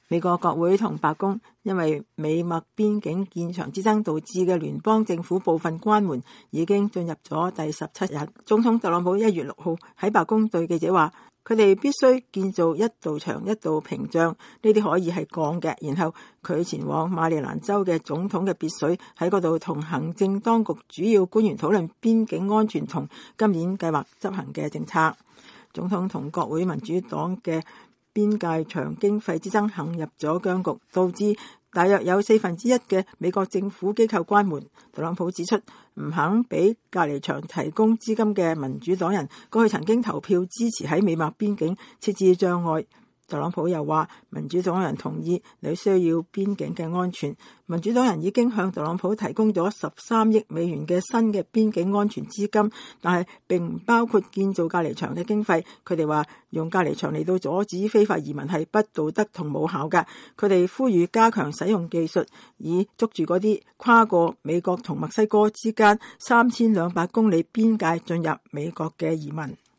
美國國會同白宮因為美墨邊境建牆之爭導致嘅聯邦政府部分關門已經進入咗第17日。總統特朗普1月6號喺白宮對記者話，佢哋必須建造一道牆一道屏障，呢啲可以係鋼嘅。然後佢前往馬里蘭州嘅總統嘅別墅，喺嗰度同行政當局主要官員討論邊境安全同今年計劃執行嘅政策。總統同國會民主黨嘅邊界牆經費之爭陷入咗僵局，導致大約有1/4嘅美國政府機構關門。特朗普指出，唔肯俾隔離牆提供資金嘅民主黨人過去曾經投票支持喺美墨邊境設置障礙。特朗普又話，民主黨人同意你需要邊境嘅安全。民主黨人已經向特朗普提供咗13億美元嘅新嘅邊境安全資金，但係並唔包括建造隔離牆嘅經費。佢哋話用隔離牆嚟到阻止非法移民係不道德同無效㗎。佢哋呼籲加強使用技術，以捉住嗰啲跨過美國同墨西哥之間3200公里邊界進入美國嘅移民。